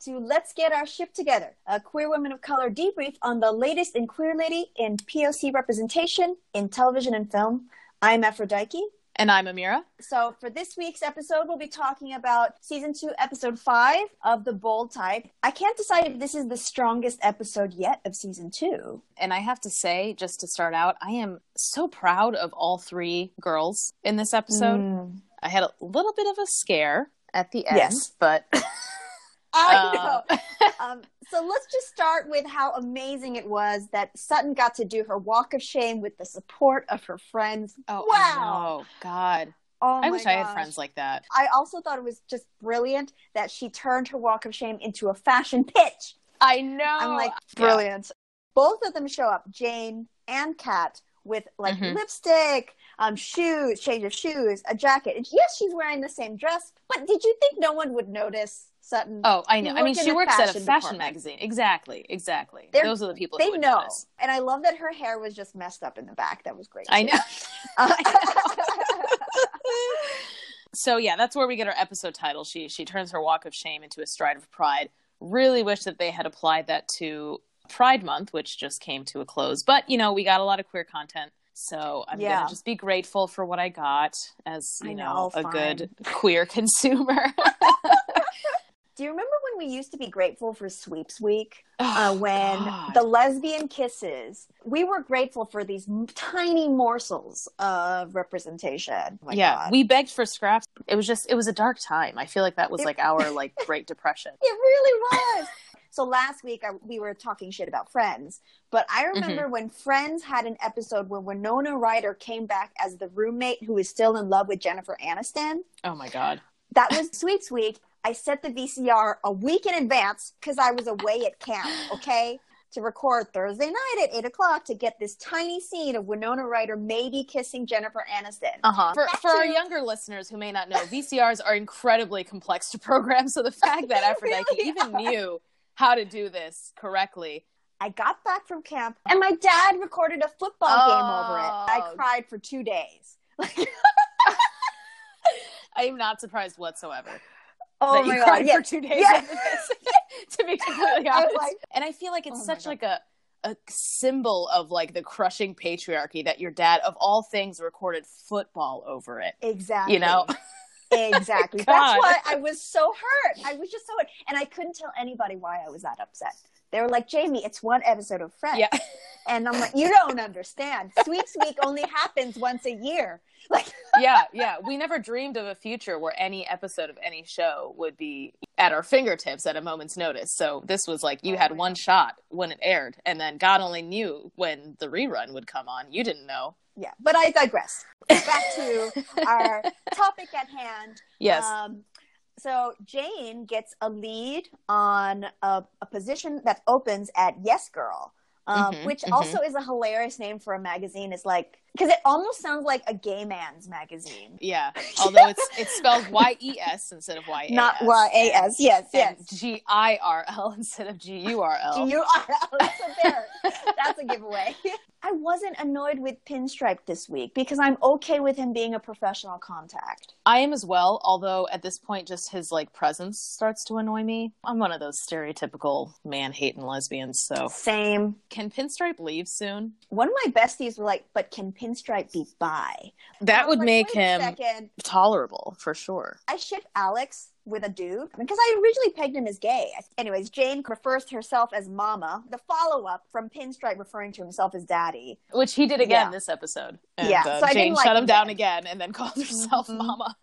to Let's Get Our Ship Together, a Queer Women of Color debrief on the latest in queerlity in POC representation in television and film. I'm Aphrodite. And I'm Amira. So for this week's episode, we'll be talking about Season 2, Episode 5 of The Bold Type. I can't decide if this is the strongest episode yet of Season 2. And I have to say, just to start out, I am so proud of all three girls in this episode. I had a little bit of a scare at the end, but... I know. So let's just start with how amazing it was that Sutton got to do her walk of shame with the support of her friends. Oh, wow. Oh, God. Oh, I wish I had friends like that. I also thought it was just brilliant that she turned her walk of shame into a fashion pitch. I know. I'm like, brilliant. Yeah. Both of them show up, Jane and Kat, with like lipstick, shoes, change of shoes, a jacket. And yes, she's wearing the same dress, but did you think no one would notice Sutton? Oh, I know. I mean, she works at a fashion magazine. Exactly. Those are the people that would notice. And I love that her hair was just messed up in the back. That was great. I know. So yeah, that's where we get our episode title. She turns her walk of shame into a stride of pride. Really wish that they had applied that to Pride Month, which just came to a close. But, you know, we got a lot of queer content. So I'm going to just be grateful for what I got as, you know, a good queer consumer. Do you remember when we used to be grateful for Sweeps Week? When the lesbian kisses, we were grateful for these tiny morsels of representation. Oh God. We begged for scraps. It was a dark time. I feel like that was our Great Depression. It really was. So last week we were talking shit about Friends, but I remember when Friends had an episode where Winona Ryder came back as the roommate who is still in love with Jennifer Aniston. Oh my God. That was Sweeps Week. I set the VCR a week in advance because I was away at camp, okay? To record Thursday night at 8 o'clock to get this tiny scene of Winona Ryder maybe kissing Jennifer Aniston. For our younger listeners who may not know, VCRs are incredibly complex to program, so the fact that Aphrodite even knew how to do this correctly. I got back from camp and my dad recorded a football game over it. I cried for 2 days. I am not surprised whatsoever. Oh my God! For 2 days, to be completely honest. And I feel like it's such like a symbol of like the crushing patriarchy that your dad, of all things, recorded football over it. Exactly. You know. Exactly. That's why I was so hurt. I was just so hurt. And I couldn't tell anybody why I was that upset. They were like, Jamie, it's one episode of Friends. Yeah. And I'm like, you don't understand. Sweeps Week only happens once a year. Yeah. We never dreamed of a future where any episode of any show would be at our fingertips at a moment's notice. So this was like you had one shot when it aired. And then God only knew when the rerun would come on. You didn't know. Yeah, but I digress. Back to our topic at hand. Yes. So Jane gets a lead on a position that opens at Yes Girl, which also is a hilarious name for a magazine. It's like, because it almost sounds like a gay man's magazine. Yeah, although it's spelled Y-E-S instead of Y-A-S. Not Y-A-S, yes. G-I-R-L instead of G-U-R-L. G-U-R-L, so there. That's a giveaway. I wasn't annoyed with Pinstripe this week because I'm okay with him being a professional contact. I am as well, although at this point just his presence starts to annoy me. I'm one of those stereotypical man-hating lesbians, so... Same. Can Pinstripe leave soon? One of my besties were like, but can Pinstripe be bi? That would make him tolerable, for sure. I ship Alex with a dude because I originally pegged him as gay. Anyways, Jane refers to herself as Mama, the follow-up from Pinstripe referring to himself as Daddy, which he did again this episode. And, so Jane shut him down again and then called herself Mama.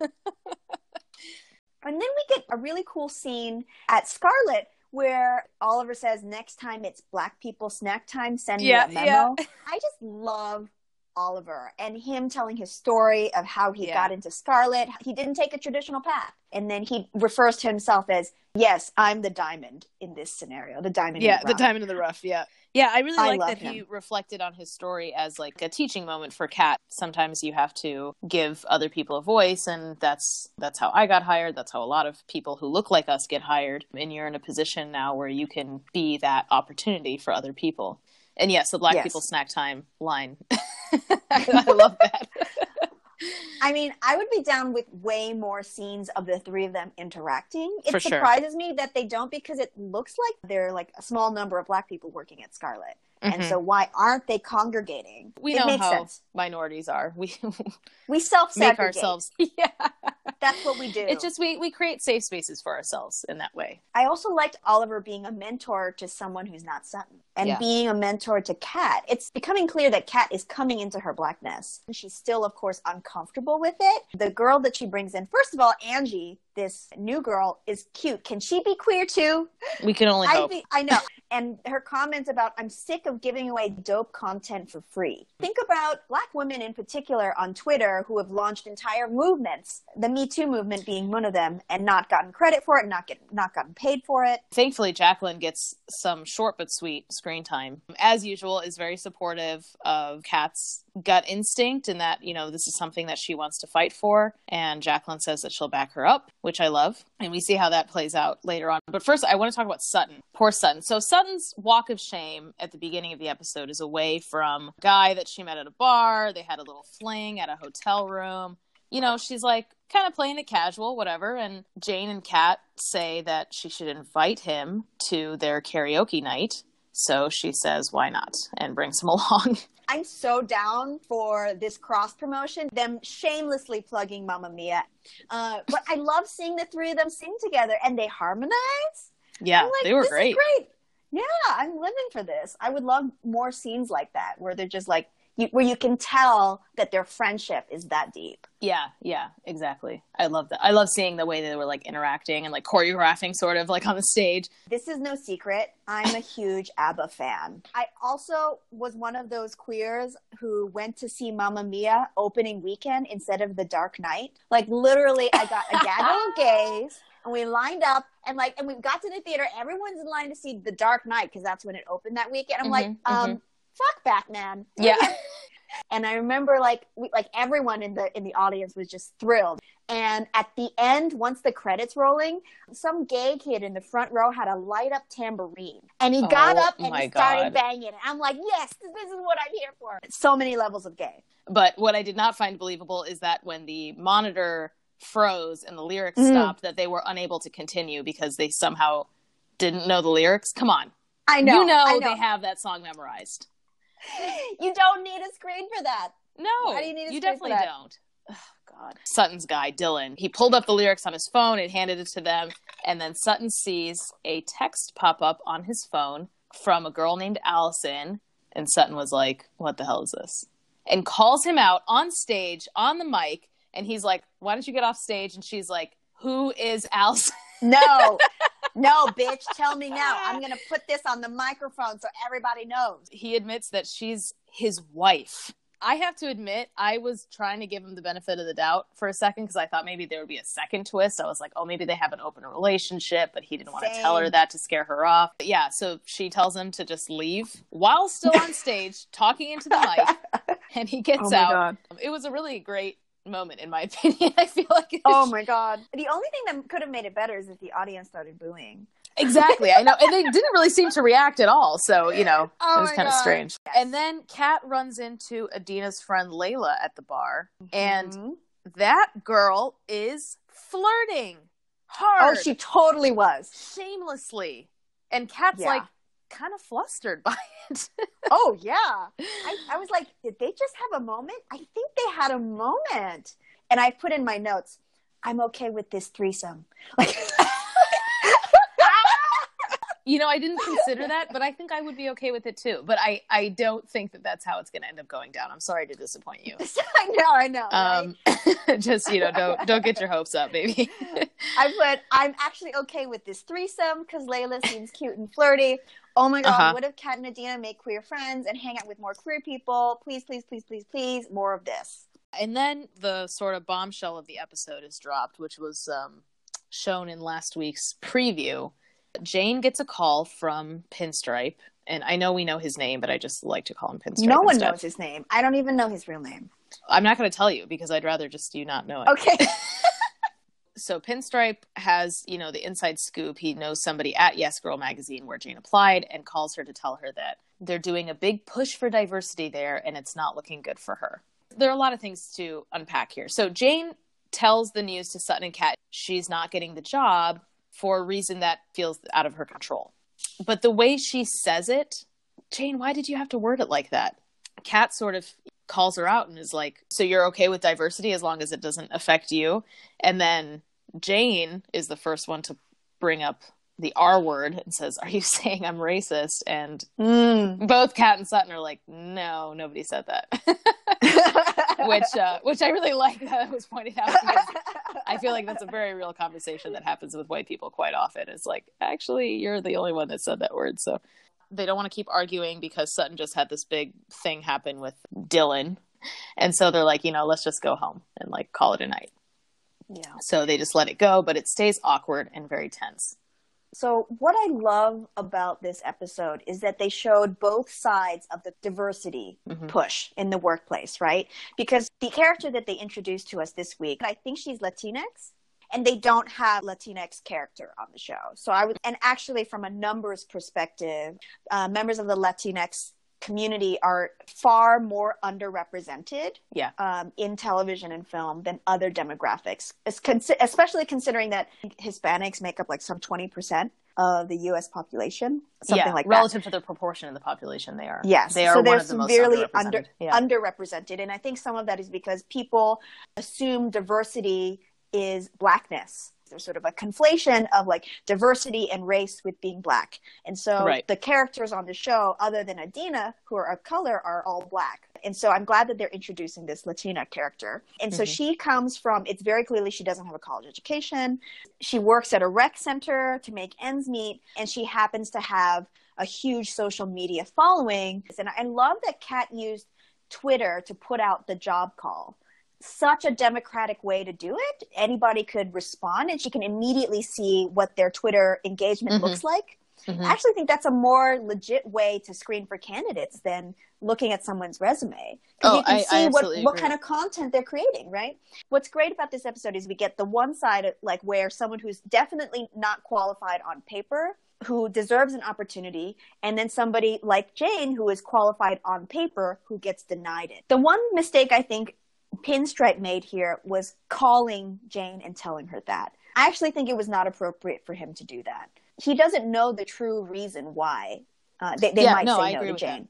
And then we get a really cool scene at Scarlet where Oliver says, next time it's Black people snack time, send me a memo. Yeah. I just love Oliver and him telling his story of how he got into Scarlet. He didn't take a traditional path. And then he refers to himself as, yes, I'm the diamond in this scenario. The diamond in the rough. The diamond in the rough, yeah. Yeah, I really like that he reflected on his story as like a teaching moment for Kat. Sometimes you have to give other people a voice, and that's how I got hired. That's how a lot of people who look like us get hired. And you're in a position now where you can be that opportunity for other people. And yes, the Black people snack time line. I love that. I mean, I would be down with way more scenes of the three of them interacting. It For surprises me that they don't, because it looks like they're like a small number of Black people working at Scarlet. And so why aren't they congregating? We know how sense. Minorities are. We self-segregate. Make ourselves. Yeah. That's what we do. It's just we create safe spaces for ourselves in that way. I also liked Oliver being a mentor to someone who's not Sutton, and being a mentor to Kat. It's becoming clear that Kat is coming into her Blackness. And she's still, of course, uncomfortable with it. The girl that she brings in, first of all, Angie, this new girl, is cute. Can she be queer too? We can only hope. I know. And her comments about, I'm sick of giving away dope content for free. Think about Black women in particular on Twitter who have launched entire movements, the Me Too movement being one of them, and not gotten credit for it, not gotten paid for it. Thankfully, Jacqueline gets some short but sweet screen time. As usual, is very supportive of Kat's gut instinct and that, you know, this is something that she wants to fight for. And Jacqueline says that she'll back her up, which I love. And we see how that plays out later on. But first, I want to talk about Sutton. Poor Sutton. So Sutton's walk of shame at the beginning of the episode is away from a guy that she met at a bar. They had a little fling at a hotel room. You know, she's like kind of playing it casual, whatever. And Jane and Kat say that she should invite him to their karaoke night. So she says, why not? And brings him along. I'm so down for this cross promotion, them shamelessly plugging Mamma Mia. But I love seeing the three of them sing together, and they harmonize. Yeah, like, they were great. Great. Yeah, I'm living for this. I would love more scenes like that where they're just like, where you can tell that their friendship is that deep. Yeah, exactly. I love that. I love seeing the way they were like interacting and like choreographing sort of like on the stage. This is no secret. I'm a huge ABBA fan. I also was one of those queers who went to see Mamma Mia opening weekend instead of The Dark Knight. Like literally I got a gaggle of gays and we lined up and we got to the theater. Everyone's in line to see The Dark Knight because that's when it opened that weekend. I'm fuck Batman. Yeah. And I remember everyone in the audience was just thrilled. And at the end, once the credits rolling, some gay kid in the front row had a light up tambourine. And he got up and he started banging it. I'm like, yes, this is what I'm here for. So many levels of gay. But what I did not find believable is that when the monitor froze and the lyrics stopped, that they were unable to continue because they somehow didn't know the lyrics. Come on. I know. You know they have that song memorized. You don't need a screen for that. No, why do you need a screen definitely for that? don't. Oh, God. Sutton's guy, Dylan, he pulled up the lyrics on his phone and handed it to them. And then Sutton sees a text pop up on his phone from a girl named Allison. And Sutton was like, what the hell is this? And calls him out on stage, on the mic. And he's like, why don't you get off stage? And she's like, who is Allison? No, bitch, tell me now. I'm going to put this on the microphone so everybody knows. He admits that she's his wife. I have to admit, I was trying to give him the benefit of the doubt for a second because I thought maybe there would be a second twist. I was like, oh, maybe they have an open relationship, but he didn't want to tell her that to scare her off. But yeah, so she tells him to just leave while still on stage talking into the mic, and he gets out. God. It was a really great moment, in my opinion. I feel like my God. The only thing that could have made it better is if the audience started booing. Exactly, I know. And they didn't really seem to react at all. So, you know, it was kind of strange. Yes. And then Kat runs into Adina's friend Layla at the bar. And that girl is flirting hard. Oh, she totally was. Shamelessly. And Kat's like kind of flustered by it. Oh, yeah. I was like, did they just have a moment? I think they had a moment. And I put in my notes, I'm okay with this threesome. Like... You know, I didn't consider that, but I think I would be okay with it too. But I don't think that that's how it's going to end up going down. I'm sorry to disappoint you. I know. Right? Just, you know, don't get your hopes up, baby. I'm actually okay with this threesome because Layla seems cute and flirty. Oh my God, what if Kat and Adina make queer friends and hang out with more queer people? Please, please, please, please, please, more of this. And then the sort of bombshell of the episode is dropped, which was shown in last week's preview. Jane gets a call from Pinstripe, and I know we know his name, but I just like to call him Pinstripe. No one knows his name. I don't even know his real name. I'm not going to tell you because I'd rather just you not know it. Okay. So Pinstripe has, you know, the inside scoop. He knows somebody at Yes Girl magazine where Jane applied and calls her to tell her that they're doing a big push for diversity there and it's not looking good for her. there are a lot of things to unpack here. So Jane tells the news to Sutton and Kat she's not getting the job for a reason that feels out of her control. But the way she says it, Jane, why did you have to word it like that? Kat sort of calls her out and is like, so you're okay with diversity as long as it doesn't affect you? And then Jane is the first one to bring up the R word and says, are you saying I'm racist? And both Kat and Sutton are like, no, nobody said that. Which I really like that was pointed out, because I feel like that's a very real conversation that happens with white people quite often. It's like, actually, you're the only one that said that word. So they don't want to keep arguing because Sutton just had this big thing happen with Dylan. And so they're like, let's just go home and like call it a night. Yeah. So they just let it go, but it stays awkward and very tense. So what I love about this episode is that they showed both sides of the diversity push in the workplace, right? Because the character that they introduced to us this week, I think she's Latinx, and they don't have Latinx character on the show. And actually from a numbers perspective, members of the Latinx community are far more underrepresented in television and film than other demographics, especially considering that Hispanics make up like some 20% of the U.S. population, something like that. Relative to the proportion of the population they are. Yes. They are so one they're of the most severely underrepresented. And I think some of that is because people assume diversity is blackness. There's sort of a conflation of like diversity and race with being black. And so the characters on the show, other than Adina, who are of color, are all black. And so I'm glad that they're introducing this Latina character. And so she comes from, it's very clearly she doesn't have a college education. She works at a rec center to make ends meet. And she happens to have a huge social media following. And I love that Kat used Twitter to put out the job call. Such a democratic way to do it. Anybody could respond and she can immediately see what their Twitter engagement looks like. I actually think that's a more legit way to screen for candidates than looking at someone's resume. Because you can see what kind of content they're creating, right? What's great about this episode is we get the one side of, like, where someone who's definitely not qualified on paper, who deserves an opportunity, and then somebody like Jane who is qualified on paper who gets denied it. The one mistake I think Pinstripe made here was calling Jane and telling her that. I actually think it was not appropriate for him to do that. He doesn't know the true reason why they might say no to Jane.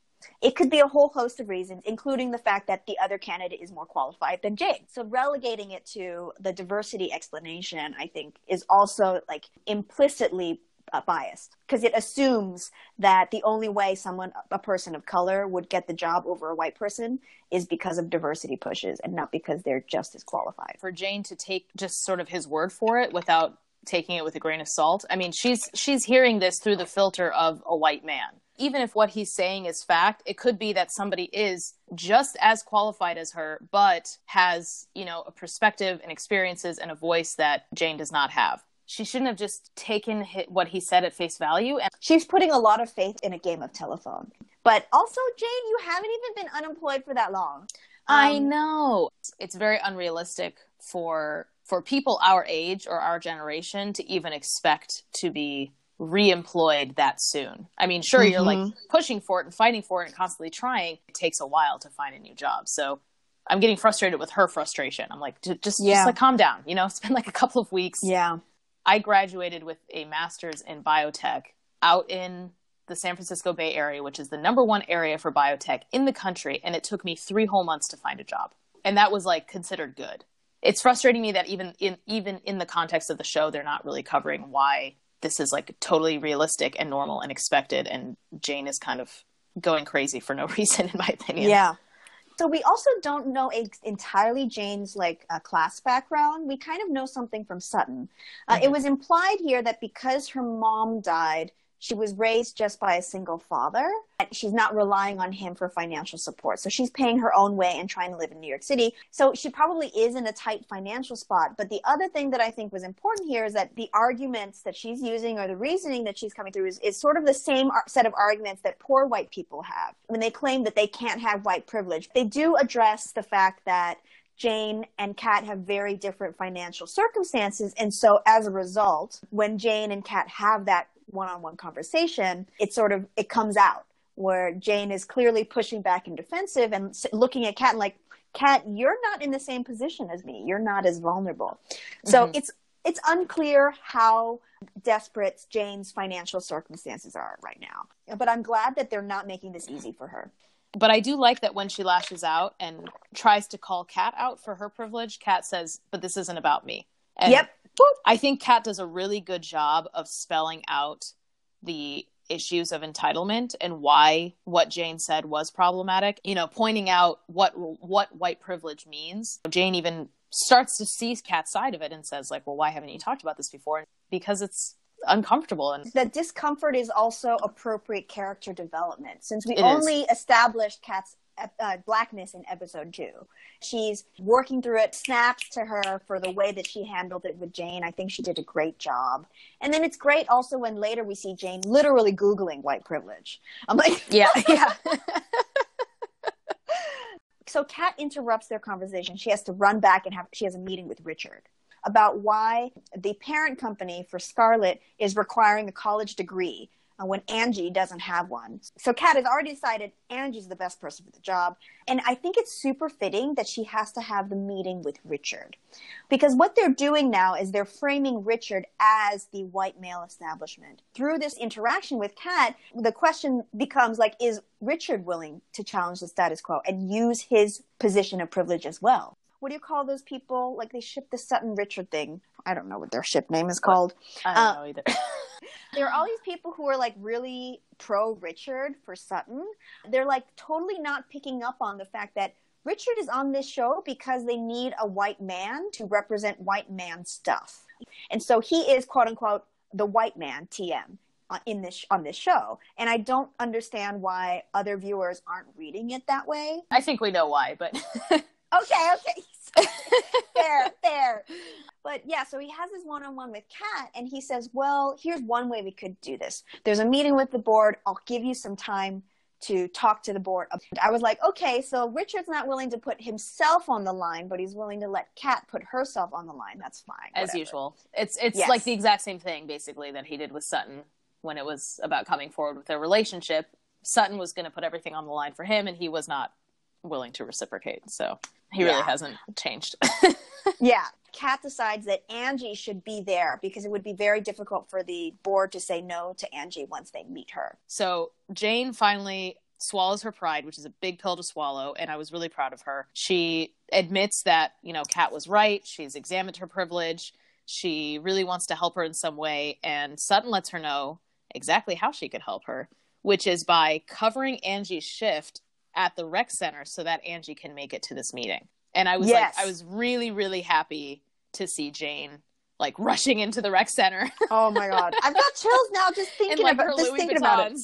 It could be a whole host of reasons, including the fact that the other candidate is more qualified than Jane. So relegating it to the diversity explanation, I think, is also like implicitly biased, because it assumes that the only way a person of color would get the job over a white person is because of diversity pushes and not because they're just as qualified. For Jane to take just sort of his word for it without taking it with a grain of salt. I mean, she's hearing this through the filter of a white man. Even if what he's saying is fact, it could be that somebody is just as qualified as her, but has, a perspective and experiences and a voice that Jane does not have. She shouldn't have just taken what he said at face value. And she's putting a lot of faith in a game of telephone. But also, Jane, you haven't even been unemployed for that long. I know. It's very unrealistic for people our age or our generation to even expect to be re-employed that soon. I mean, sure, you're like pushing for it and fighting for it and constantly trying. It takes a while to find a new job. So I'm getting frustrated with her frustration. I'm like, just like calm down. It's been like a couple of weeks. Yeah. I graduated with a master's in biotech out in the San Francisco Bay Area, which is the #1 area for biotech in the country. And it took me 3 whole months to find a job. And that was like considered good. It's frustrating me that even in the context of the show, they're not really covering why this is like totally realistic and normal and expected. And Jane is kind of going crazy for no reason, in my opinion. Yeah. So we also don't know entirely Jane's class background. We kind of know something from Sutton. It was implied here that because her mom died, she was raised just by a single father. She's not relying on him for financial support. So she's paying her own way and trying to live in New York City. So she probably is in a tight financial spot. But the other thing that I think was important here is that the arguments that she's using or the reasoning that she's coming through is sort of the same set of arguments that poor white people have. When they claim that they can't have white privilege, they do address the fact that Jane and Kat have very different financial circumstances. And so as a result, when Jane and Kat have that one-on-one conversation, it comes out where Jane is clearly pushing back and defensive and looking at Kat and like, Kat, you're not in the same position as me. You're not as vulnerable. So it's unclear how desperate Jane's financial circumstances are right now. But I'm glad that they're not making this easy for her. But I do like that when she lashes out and tries to call Kat out for her privilege, Kat says, but this isn't about me. And yep. I think Kat does a really good job of spelling out the issues of entitlement and why what Jane said was problematic, you know, pointing out what white privilege means. Jane even starts to see Kat's side of it and says like, well, why haven't you talked about this before? Because it's uncomfortable. And the discomfort is also appropriate character development, since we only established Kat's blackness in episode 2. She's working through it, snaps to her for the way that she handled it with Jane. I think she did a great job. And then it's great also when later we see Jane literally Googling white privilege. I'm like, yeah. So Kat interrupts their conversation. She has to run back and she has a meeting with Richard about why the parent company for Scarlet is requiring a college degree when Angie doesn't have one. So Kat has already decided Angie's the best person for the job. And I think it's super fitting that she has to have the meeting with Richard. Because what they're doing now is they're framing Richard as the white male establishment. Through this interaction with Kat, the question becomes like, is Richard willing to challenge the status quo and use his position of privilege as well? What do you call those people? Like they ship the Sutton Richard thing. I don't know what their ship name is called. I don't know either. There are all these people who are like really pro Richard for Sutton. They're like totally not picking up on the fact that Richard is on this show because they need a white man to represent white man stuff. And so he is quote unquote the white man, TM, on this show. And I don't understand why other viewers aren't reading it that way. I think we know why, but Okay. Fair. But yeah, so he has this one-on-one with Kat, and he says, well, here's one way we could do this. There's a meeting with the board. I'll give you some time to talk to the board. I was like, okay, so Richard's not willing to put himself on the line, but he's willing to let Kat put herself on the line. That's fine. As whatever. Usual. It's like the exact same thing, basically, that he did with Sutton when it was about coming forward with their relationship. Sutton was going to put everything on the line for him, and he was not willing to reciprocate. So he really hasn't changed. Yeah. Kat decides that Angie should be there because it would be very difficult for the board to say no to Angie once they meet her. So Jane finally swallows her pride, which is a big pill to swallow, and I was really proud of her. She admits that, you know, Kat was right. She's examined her privilege. She really wants to help her in some way, and Sutton lets her know exactly how she could help her, which is by covering Angie's shift at the rec center so that Angie can make it to this meeting. And I was I was really, really happy to see Jane like rushing into the rec center. Oh my God. I've got chills now just thinking about it.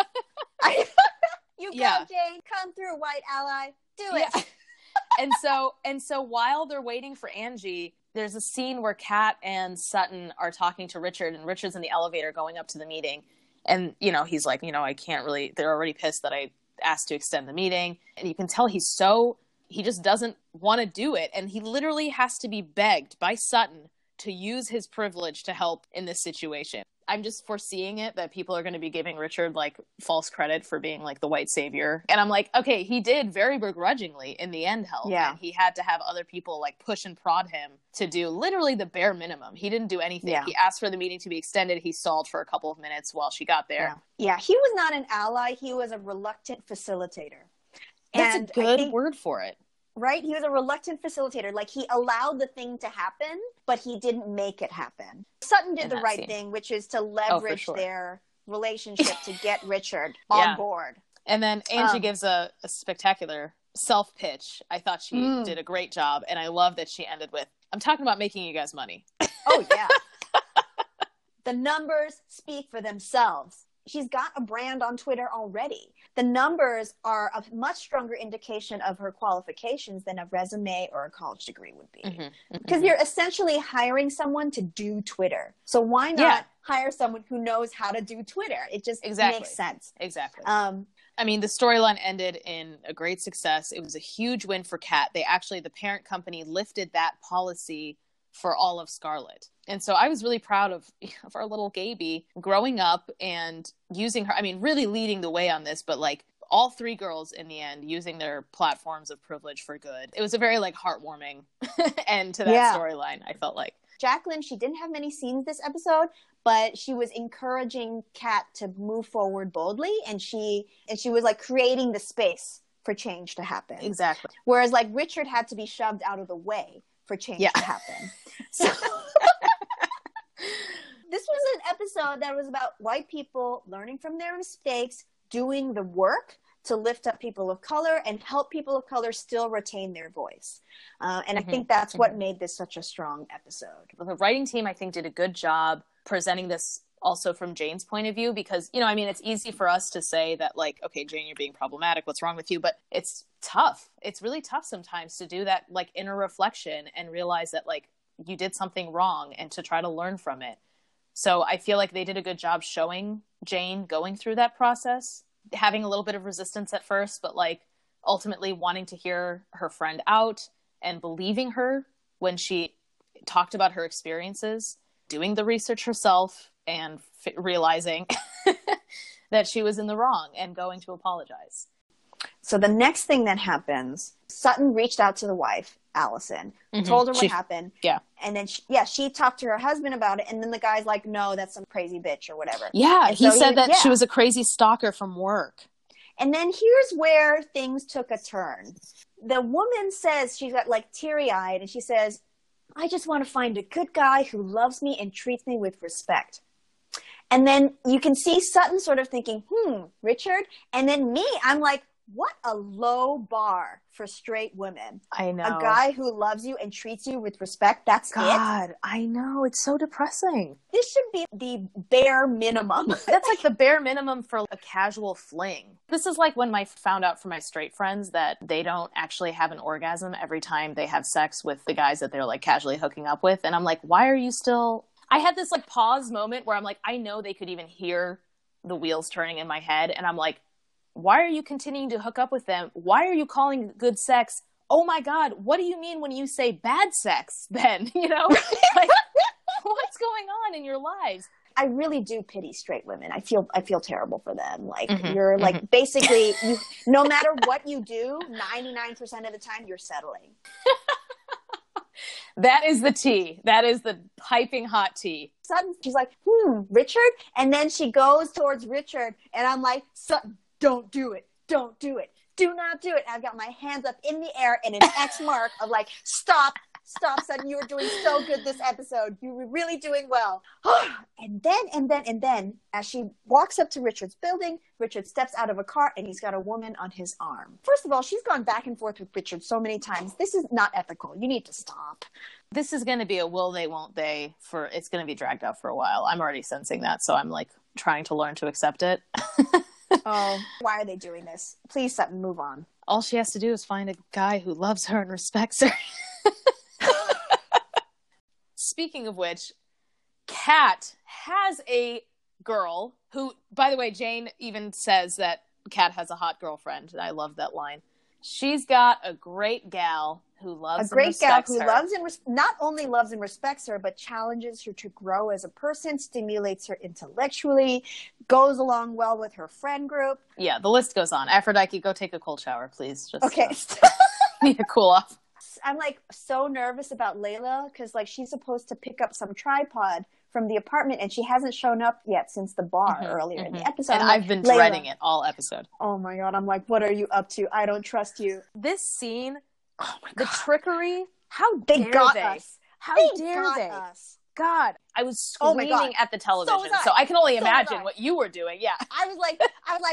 You go, Jane, come through, white ally. Do it. Yeah. And so while they're waiting for Angie, there's a scene where Kat and Sutton are talking to Richard, and Richard's in the elevator going up to the meeting. And, you know, he's like, you know, I can't really, they're already pissed that I asked to extend the meeting. And you can tell he just doesn't want to do it. And he literally has to be begged by Sutton to use his privilege to help in this situation. I'm just foreseeing it that people are going to be giving Richard like false credit for being like the white savior. And I'm like, okay, he did very begrudgingly in the end help. Yeah. And he had to have other people like push and prod him to do literally the bare minimum. He didn't do anything. Yeah. He asked for the meeting to be extended. He stalled for a couple of minutes while she got there. Yeah. He was not an ally. He was a reluctant facilitator. That's a good word for it. Right? He was a reluctant facilitator. Like, he allowed the thing to happen, but he didn't make it happen. Sutton did the right thing, which is to leverage their relationship to get Richard on board. And then Angie gives a spectacular self-pitch. I thought she did a great job, and I love that she ended with, I'm talking about making you guys money. Oh, yeah. The numbers speak for themselves. She's got a brand on Twitter already. The numbers are a much stronger indication of her qualifications than a resume or a college degree would be. Because you're essentially hiring someone to do Twitter. So why not hire someone who knows how to do Twitter? It just makes sense. Exactly. I mean, the storyline ended in a great success. It was a huge win for Kat. The parent company lifted that policy for all of Scarlet. And so I was really proud of our little Gaby growing up and using her, I mean, really leading the way on this, but like all three girls in the end using their platforms of privilege for good. It was a very like heartwarming end to that storyline, I felt like. Jacqueline, she didn't have many scenes this episode, but she was encouraging Kat to move forward boldly, and she was like creating the space for change to happen. Exactly. Whereas like Richard had to be shoved out of the way for change to happen. So this was an episode that was about white people learning from their mistakes, doing the work to lift up people of color and help people of color still retain their voice. And I think that's what made this such a strong episode. The writing team, I think, did a good job presenting this also from Jane's point of view, because, you know, I mean, it's easy for us to say that, like, okay, Jane, you're being problematic. What's wrong with you? But it's tough. It's really tough sometimes to do that, like, inner reflection and realize that, like, you did something wrong and to try to learn from it. So I feel like they did a good job showing Jane going through that process, having a little bit of resistance at first, but like ultimately wanting to hear her friend out and believing her when she talked about her experiences, doing the research herself and realizing that she was in the wrong and going to apologize. So the next thing that happens, Sutton reached out to the wife, Allison, told her what happened. Yeah. And then, she talked to her husband about it. And then the guy's like, no, that's some crazy bitch or whatever. Yeah, he said that she was a crazy stalker from work. And then here's where things took a turn. The woman says, she's got like teary-eyed, and she says, I just want to find a good guy who loves me and treats me with respect. And then you can see Sutton sort of thinking, Richard. And then me, I'm like, what a low bar for straight women. I know. A guy who loves you and treats you with respect, that's God, I know. It's so depressing. This should be the bare minimum. That's like the bare minimum for a casual fling. This is like when I found out from my straight friends that they don't actually have an orgasm every time they have sex with the guys that they're like casually hooking up with. And I'm like, why are you still... I had this like pause moment where I'm like, I know they could even hear the wheels turning in my head. And I'm like, why are you continuing to hook up with them? Why are you calling it good sex? Oh my God, what do you mean when you say bad sex then? You know, like, what's going on in your lives? I really do pity straight women. I feel terrible for them. Like you're like basically, no matter what you do, 99% of the time you're settling. That is the tea. That is the piping hot tea. Suddenly she's like, Richard? And then she goes towards Richard and I'm like, Sutton, don't do it. Don't do it. Do not do it. And I've got my hands up in the air and an X mark of like, stop, Sutton. You were doing so good this episode. You were really doing well. And then, as she walks up to Richard's building, Richard steps out of a car and he's got a woman on his arm. First of all, she's gone back and forth with Richard so many times. This is not ethical. You need to stop. This is going to be a will they, won't they it's going to be dragged out for a while. I'm already sensing that. So I'm like trying to learn to accept it. Oh, why are they doing this? Please, Sutton, move on. All she has to do is find a guy who loves her and respects her. Speaking of which, Kat has a girl who, by the way, Jane even says that Kat has a hot girlfriend. I love that line. She's got a great gal who loves and respects her. Loves and not only loves and respects her, but challenges her to grow as a person, stimulates her intellectually, goes along well with her friend group. Yeah, the list goes on. Aphrodite, go take a cold shower, please. Just, okay. Need to cool off. I'm like so nervous about Layla because like she's supposed to pick up some tripod from the apartment and she hasn't shown up yet since the bar earlier in the episode. And I've been dreading it all episode. Oh my God. I'm like, what are you up to? I don't trust you. This scene, the trickery, how dare they? How dare they? God, I was screaming at the television, so I can only imagine what you were doing. Yeah. I was like,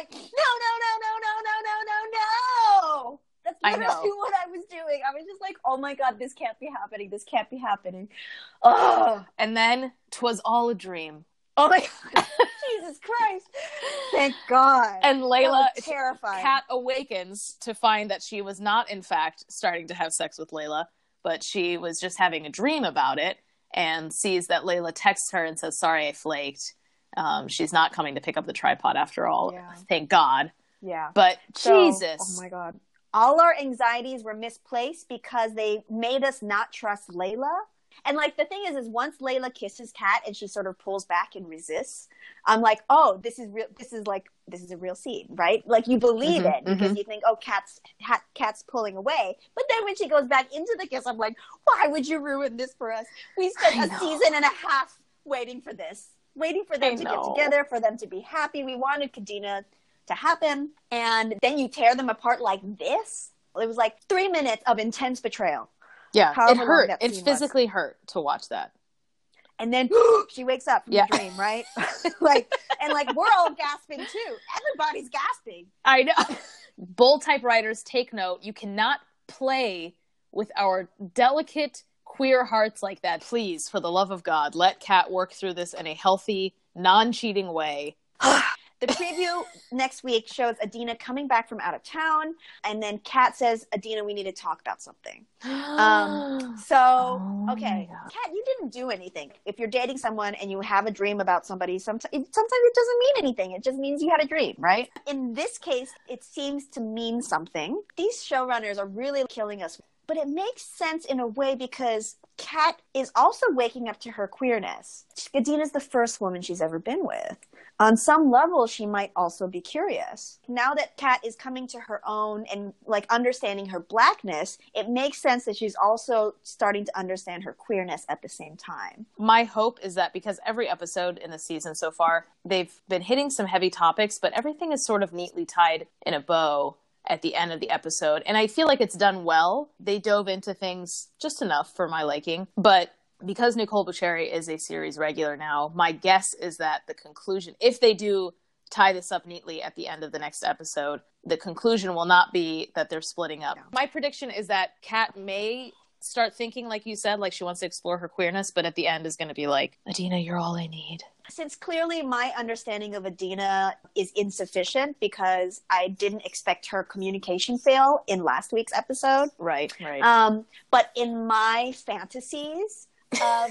no. That's literally what I was doing. I was just like, oh my God, this can't be happening. This can't be happening. Oh. And then 'twas all a dream. Oh my God. Jesus Christ. Thank God. And Layla, terrified. Kat awakens to find that she was not, in fact, starting to have sex with Layla, but she was just having a dream about it and sees that Layla texts her and says, sorry, I flaked. She's not coming to pick up the tripod after all. Yeah. Thank God. Yeah. But Jesus. Oh my God. All our anxieties were misplaced because they made us not trust Layla. And like the thing is once Layla kisses Kat and she sort of pulls back and resists, I'm like, oh, this is real. This is a real scene, right? Like you believe it because you think, oh, Kat's pulling away. But then when she goes back into the kiss, I'm like, why would you ruin this for us? We spent a season and a half waiting for this, waiting for them to get together, for them to be happy. We wanted Kadena to happen, and then you tear them apart like this. It was like 3 minutes of intense betrayal. Yeah, it hurt. It physically hurt to watch that. And then she wakes up from the dream, right? and we're all gasping too. Everybody's gasping. I know. Bold type writers, take note. You cannot play with our delicate queer hearts like that. Please, for the love of God, let Kat work through this in a healthy, non-cheating way. The preview next week shows Adina coming back from out of town, and then Kat says, Adina, we need to talk about something. Okay, Kat, you didn't do anything. If you're dating someone and you have a dream about somebody, sometimes it doesn't mean anything. It just means you had a dream, right? In this case, it seems to mean something. These showrunners are really killing us. But it makes sense in a way because Kat is also waking up to her queerness. Adina's the first woman she's ever been with. On some level, she might also be curious. Now that Kat is coming to her own and understanding her blackness, it makes sense that she's also starting to understand her queerness at the same time. My hope is that because every episode in the season so far, they've been hitting some heavy topics, but everything is sort of neatly tied in a bow at the end of the episode. And I feel like it's done well. They dove into things just enough for my liking. But because Nicole Bucheri is a series regular now, my guess is that the conclusion, if they do tie this up neatly at the end of the next episode, the conclusion will not be that they're splitting up. No. My prediction is that Kat may start thinking, like you said, like she wants to explore her queerness, but at the end is going to be like, Adina, you're all I need. Since clearly my understanding of Adina is insufficient because I didn't expect her communication fail in last week's episode. Right. But in my fantasies of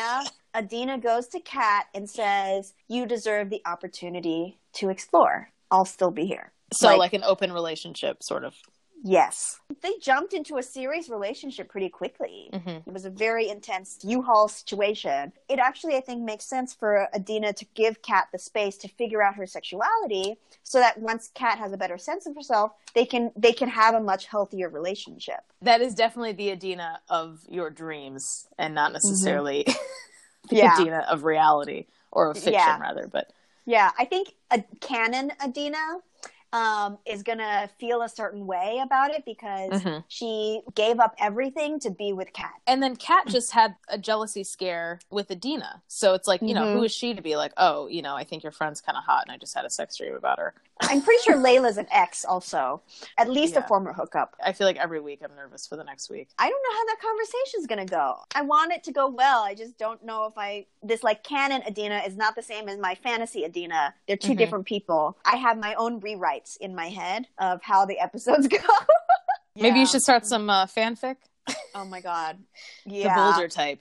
Adina goes to Kat and says, you deserve the opportunity to explore. I'll still be here. So like an open relationship, sort of. Yes. They jumped into a serious relationship pretty quickly. It was a very intense U-Haul situation. It actually, I think, makes sense for Adina to give Kat the space to figure out her sexuality so that once Kat has a better sense of herself, they can have a much healthier relationship. That is definitely the Adina of your dreams and not necessarily the Adina of reality or of fiction, rather. But yeah, I think a canon Adina is going to feel a certain way about it because she gave up everything to be with Kat. And then Kat just had a jealousy scare with Adina. So it's like, you know, who is she to be like, oh, you know, I think your friend's kind of hot and I just had a sex dream about her. I'm pretty sure Layla's an ex also. At least a former hookup. I feel like every week I'm nervous for the next week. I don't know how that conversation's going to go. I want it to go well. I just don't know if this canon Adina is not the same as my fantasy Adina. They're two different people. I have my own rewrites in my head of how the episodes go. Maybe you should start some fanfic. Oh my God. Yeah. The bolder type.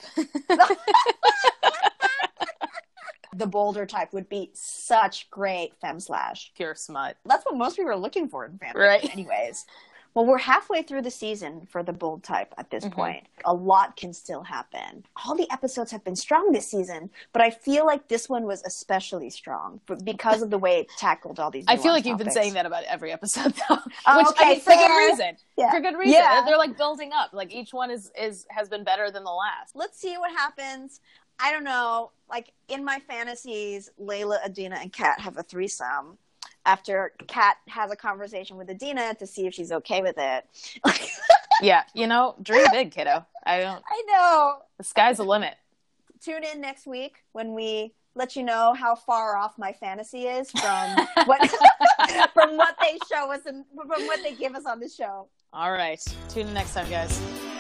The bolder type would be such great femslash. Pure smut. That's what most people are looking for in fanfic. Right. Anyways. Well, we're halfway through the season for the bold type at this point. A lot can still happen. All the episodes have been strong this season, but I feel like this one was especially strong because of the way it tackled all these I feel like topics. You've been saying that about every episode, though. For good reason. Yeah. For good reason. Yeah. They're building up. Each one has been better than the last. Let's see what happens. I don't know. In my fantasies, Layla, Adina, and Kat have a threesome. After Kat has a conversation with Adina to see if she's okay with it. Yeah, dream big, kiddo. I know. The sky's the limit. Tune in next week when we let you know how far off my fantasy is from what they show us and from what they give us on the show. All right. Tune in next time, guys.